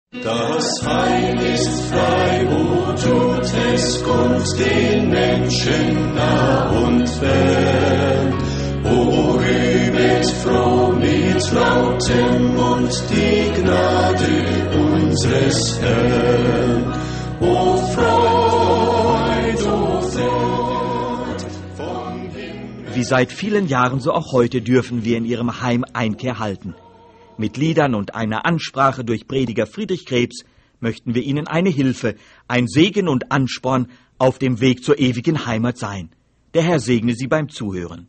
Das Heil ist frei, wo tut es Gott den Menschen nah und fern. O rühmet froh mit lautem Mund die Gnade unseres Herrn. O Freud vom Himmel. Wie seit vielen Jahren, so auch heute dürfen wir in ihrem Heim Einkehr halten. Mit Liedern und einer Ansprache durch Prediger Friedrich Krebs möchten wir Ihnen eine Hilfe, ein Segen und Ansporn auf dem Weg zur ewigen Heimat sein. Der Herr segne Sie beim Zuhören.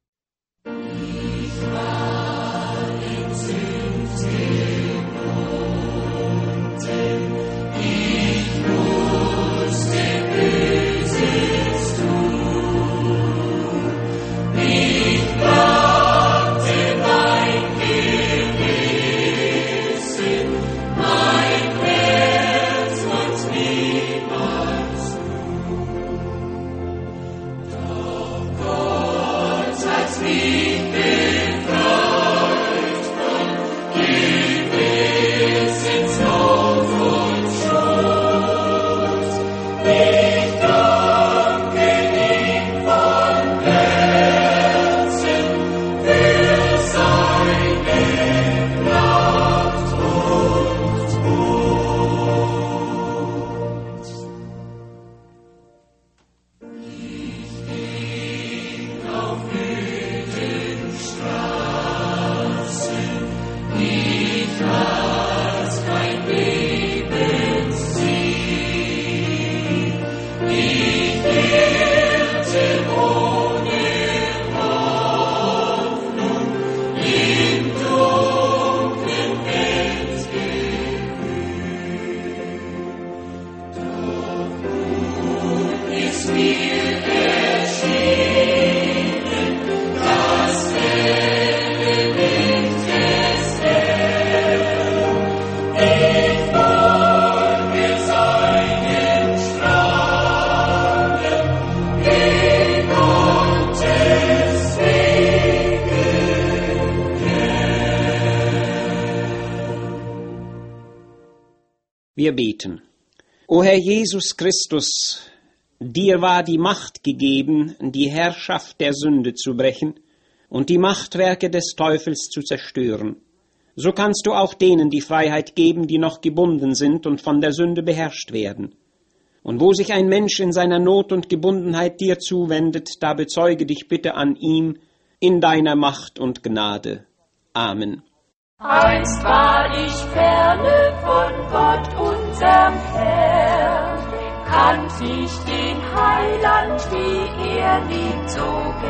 Wir beten. O Herr Jesus Christus, dir war die Macht gegeben, die Herrschaft der Sünde zu brechen und die Machtwerke des Teufels zu zerstören. So kannst du auch denen die Freiheit geben, die noch gebunden sind und von der Sünde beherrscht werden. Und wo sich ein Mensch in seiner Not und Gebundenheit dir zuwendet, da bezeuge dich bitte an ihm in deiner Macht und Gnade. Amen. Einst war ich ferne von Gott, unserm Herrn, kannt ich den Heiland, wie er liebt so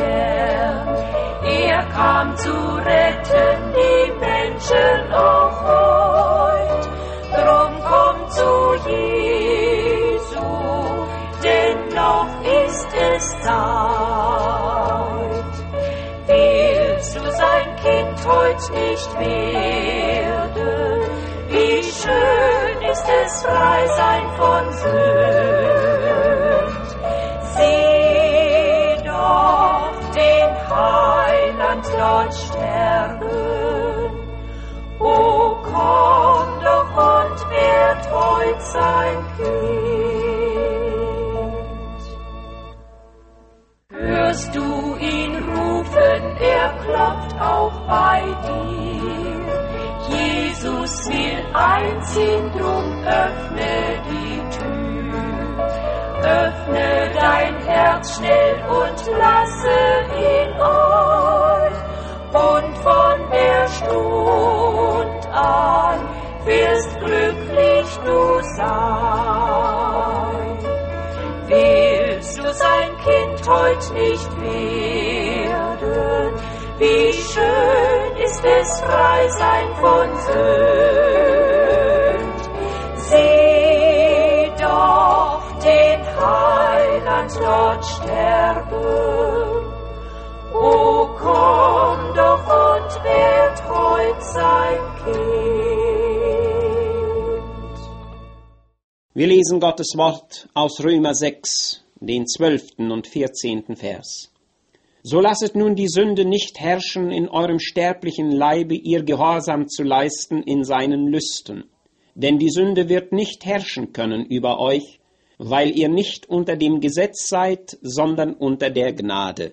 gern. Er kam zu retten die Menschen auch heut, drum komm zu Jesu, denn noch ist es Zeit. Willst du sein Kind heut nicht werden? Wie schön ist es, frei sein von Sünd. Sieh doch den Heiland dort sterben. O komm doch und werd heut sein Kind. Hörst du ihn rufen, er klopft auch bei dir. Jesus will einziehen, drum öffne die Tür. Öffne dein Herz schnell und lasse ihn euch. Und von der Stund an wirst glücklich du sein. Willst du sein Kind heut nicht werden? Wie schön ist es, frei sein von Sünd. Sieh doch den Heiland dort sterben. O komm doch und werd heut sein Kind. Wir lesen Gottes Wort aus Römer 6, den 12. und 14. Vers. So lasset nun die Sünde nicht herrschen in eurem sterblichen Leibe, ihr Gehorsam zu leisten in seinen Lüsten. Denn die Sünde wird nicht herrschen können über euch, weil ihr nicht unter dem Gesetz seid, sondern unter der Gnade.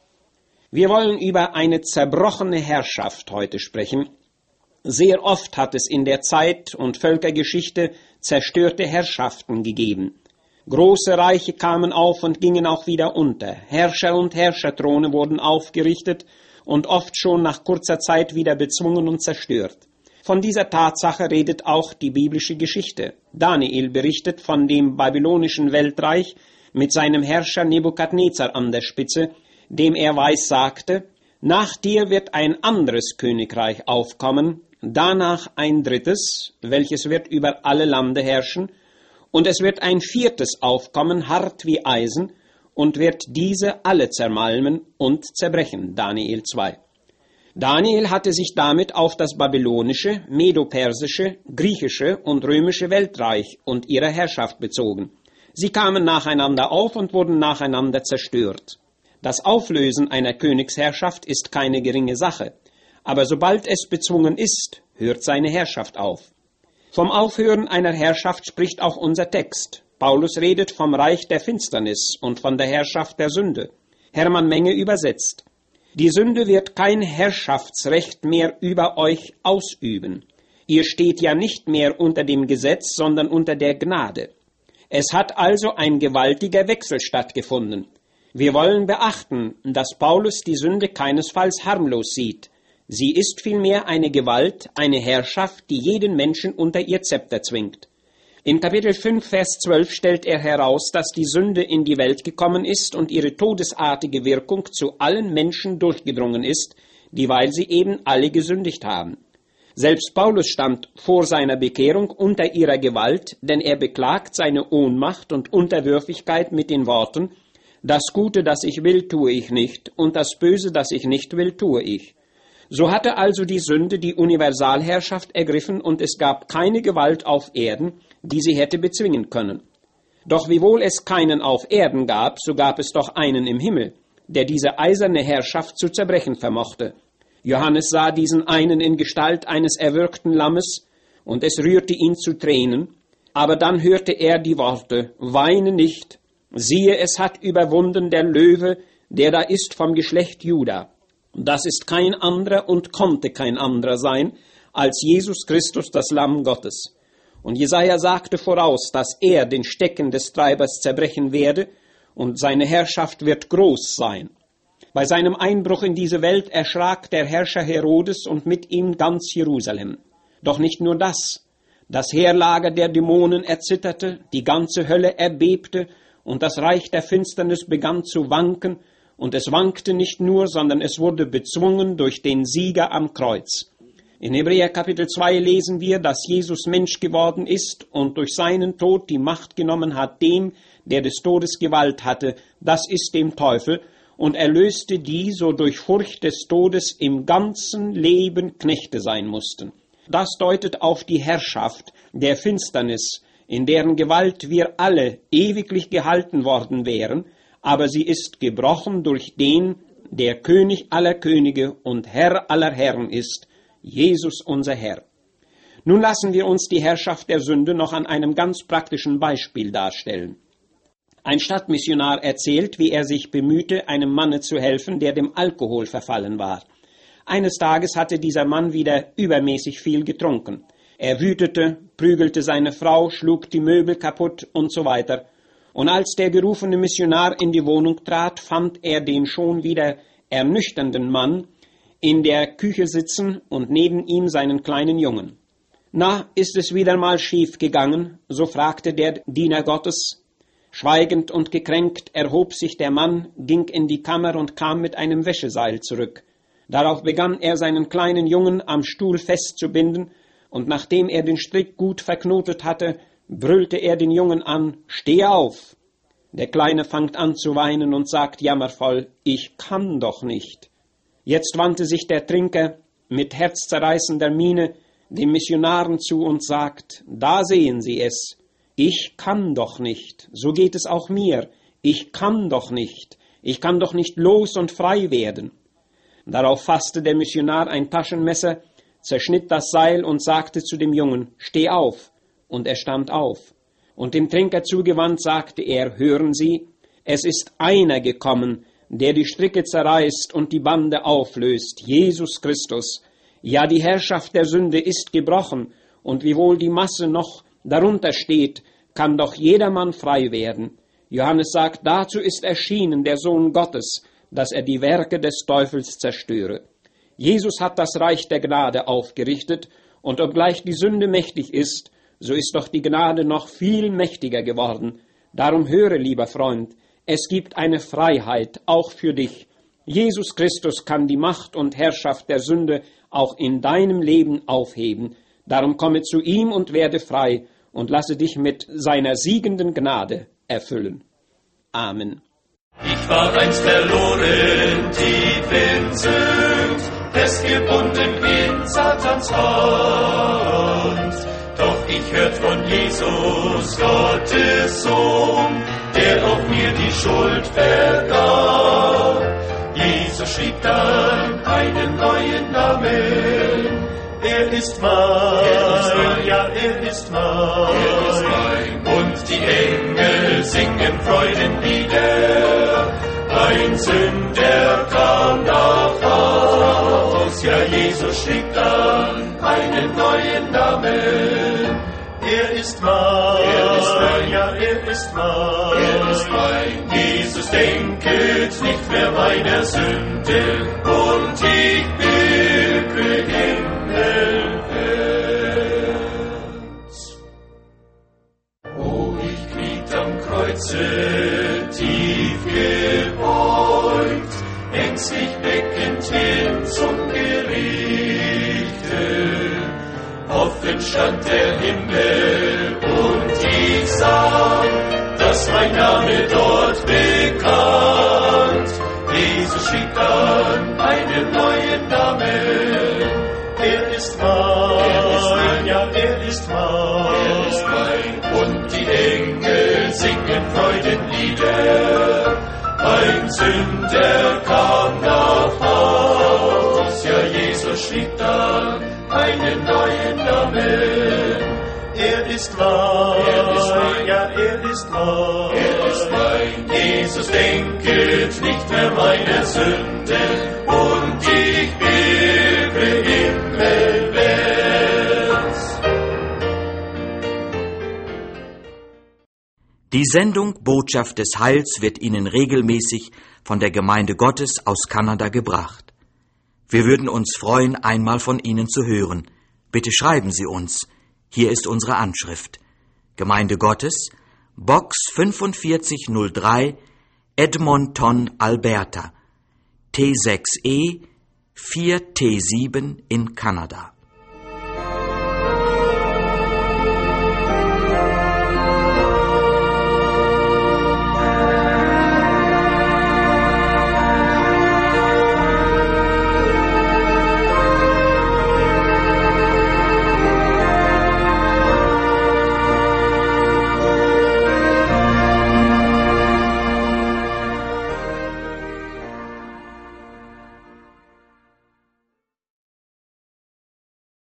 Wir wollen über eine zerbrochene Herrschaft heute sprechen. Sehr oft hat es in der Zeit und Völkergeschichte zerstörte Herrschaften gegeben. Große Reiche kamen auf und gingen auch wieder unter. Herrscher und Herrscherthrone wurden aufgerichtet und oft schon nach kurzer Zeit wieder bezwungen und zerstört. Von dieser Tatsache redet auch die biblische Geschichte. Daniel berichtet von dem babylonischen Weltreich mit seinem Herrscher Nebukadnezar an der Spitze, dem er weissagte: Nach dir wird ein anderes Königreich aufkommen, danach ein drittes, welches wird über alle Lande herrschen, und es wird ein viertes aufkommen, hart wie Eisen, und wird diese alle zermalmen und zerbrechen. Daniel 2. Daniel hatte sich damit auf das babylonische, medopersische, griechische und römische Weltreich und ihre Herrschaft bezogen. Sie kamen nacheinander auf und wurden nacheinander zerstört. Das Auflösen einer Königsherrschaft ist keine geringe Sache, aber sobald es bezwungen ist, hört seine Herrschaft auf. Vom Aufhören einer Herrschaft spricht auch unser Text. Paulus redet vom Reich der Finsternis und von der Herrschaft der Sünde. Hermann Menge übersetzt: Die Sünde wird kein Herrschaftsrecht mehr über euch ausüben. Ihr steht ja nicht mehr unter dem Gesetz, sondern unter der Gnade. Es hat also ein gewaltiger Wechsel stattgefunden. Wir wollen beachten, dass Paulus die Sünde keinesfalls harmlos sieht. Sie ist vielmehr eine Gewalt, eine Herrschaft, die jeden Menschen unter ihr Zepter zwingt. In Kapitel 5, Vers 12 stellt er heraus, dass die Sünde in die Welt gekommen ist und ihre todesartige Wirkung zu allen Menschen durchgedrungen ist, dieweil sie eben alle gesündigt haben. Selbst Paulus stand vor seiner Bekehrung unter ihrer Gewalt, denn er beklagt seine Ohnmacht und Unterwürfigkeit mit den Worten: Das Gute, das ich will, tue ich nicht, und das Böse, das ich nicht will, tue ich. So hatte also die Sünde die Universalherrschaft ergriffen und es gab keine Gewalt auf Erden, die sie hätte bezwingen können. Doch wiewohl es keinen auf Erden gab, so gab es doch einen im Himmel, der diese eiserne Herrschaft zu zerbrechen vermochte. Johannes sah diesen einen in Gestalt eines erwürgten Lammes, und es rührte ihn zu Tränen, aber dann hörte er die Worte: Weine nicht, siehe, es hat überwunden der Löwe, der da ist vom Geschlecht Juda. Das ist kein anderer und konnte kein anderer sein, als Jesus Christus, das Lamm Gottes. Und Jesaja sagte voraus, dass er den Stecken des Treibers zerbrechen werde, und seine Herrschaft wird groß sein. Bei seinem Einbruch in diese Welt erschrak der Herrscher Herodes und mit ihm ganz Jerusalem. Doch nicht nur das. Das Heerlager der Dämonen erzitterte, die ganze Hölle erbebte, und das Reich der Finsternis begann zu wanken, und es wankte nicht nur, sondern es wurde bezwungen durch den Sieger am Kreuz. In Hebräer Kapitel 2 lesen wir, dass Jesus Mensch geworden ist und durch seinen Tod die Macht genommen hat dem, der des Todes Gewalt hatte, das ist dem Teufel, und erlöste die, so durch Furcht des Todes im ganzen Leben Knechte sein mussten. Das deutet auf die Herrschaft der Finsternis, in deren Gewalt wir alle ewiglich gehalten worden wären, aber sie ist gebrochen durch den, der König aller Könige und Herr aller Herren ist, Jesus unser Herr. Nun lassen wir uns die Herrschaft der Sünde noch an einem ganz praktischen Beispiel darstellen. Ein Stadtmissionar erzählt, wie er sich bemühte, einem Manne zu helfen, der dem Alkohol verfallen war. Eines Tages hatte dieser Mann wieder übermäßig viel getrunken. Er wütete, prügelte seine Frau, schlug die Möbel kaputt und so weiter. Und als der gerufene Missionar in die Wohnung trat, fand er den schon wieder ernüchternden Mann in der Küche sitzen und neben ihm seinen kleinen Jungen. »Na, ist es wieder mal schief gegangen?« so fragte der Diener Gottes. Schweigend und gekränkt erhob sich der Mann, ging in die Kammer und kam mit einem Wäscheseil zurück. Darauf begann er seinen kleinen Jungen am Stuhl festzubinden, und nachdem er den Strick gut verknotet hatte, brüllte er den Jungen an: »Steh auf!« Der Kleine fängt an zu weinen und sagt jammervoll: »Ich kann doch nicht.« Jetzt wandte sich der Trinker mit herzzerreißender Miene dem Missionaren zu und sagt: »Da sehen Sie es. Ich kann doch nicht. So geht es auch mir. Ich kann doch nicht. Ich kann doch nicht los und frei werden.« Darauf fasste der Missionar ein Taschenmesser, zerschnitt das Seil und sagte zu dem Jungen: »Steh auf, und er stand auf. Und dem Trinker zugewandt sagte er, hören Sie, es ist einer gekommen, der die Stricke zerreißt und die Bande auflöst, Jesus Christus. Ja, die Herrschaft der Sünde ist gebrochen, und wiewohl die Masse noch darunter steht, kann doch jedermann frei werden. Johannes sagt, dazu ist erschienen der Sohn Gottes, dass er die Werke des Teufels zerstöre. Jesus hat das Reich der Gnade aufgerichtet, und obgleich die Sünde mächtig ist, so ist doch die Gnade noch viel mächtiger geworden. Darum höre, lieber Freund, es gibt eine Freiheit, auch für dich. Jesus Christus kann die Macht und Herrschaft der Sünde auch in deinem Leben aufheben. Darum komme zu ihm und werde frei und lasse dich mit seiner siegenden Gnade erfüllen. Amen. Ich war einst verloren, tief in Sünd, festgebunden in Satans Hand. Doch ich hört von Jesus, Gottes Sohn, der auf mir die Schuld vergab. Jesus schrieb dann einen neuen Namen. Er ist mein, ja, er ist mein. Und die Engel singen Freudenlieder. Ein Sünder kam nach Haus. Ja, Jesus schrieb dann einen neuen Namen. Er ist mein, ja, er ist mein. Jesus denket nicht mehr meiner Sünde, und ich will für Himmelwärts. Oh, ich kniet am Kreuze, tief gebeugt, ängstlich blickend hin zum Gerichte. Offen stand der Himmel, und ich sah, dass mein Name dort bekannt. Jesus schrieb dann einen neuen Namen. Er ist mein, ja, er ist mein. Und die Engel singen Freudenlieder. Ein Sünder kam nach Haus. Ja, Jesus schrieb dann einen neuen Namen. Er ist mein, ja, er ist mein. Jesus denket nicht mehr meiner Sünde, und ich bete himmelwärts. Die Sendung Botschaft des Heils wird Ihnen regelmäßig von der Gemeinde Gottes aus Kanada gebracht. Wir würden uns freuen, einmal von Ihnen zu hören. Bitte schreiben Sie uns. Hier ist unsere Anschrift. Gemeinde Gottes, Box 4503, Edmonton, Alberta, T6E 4T7 in Kanada.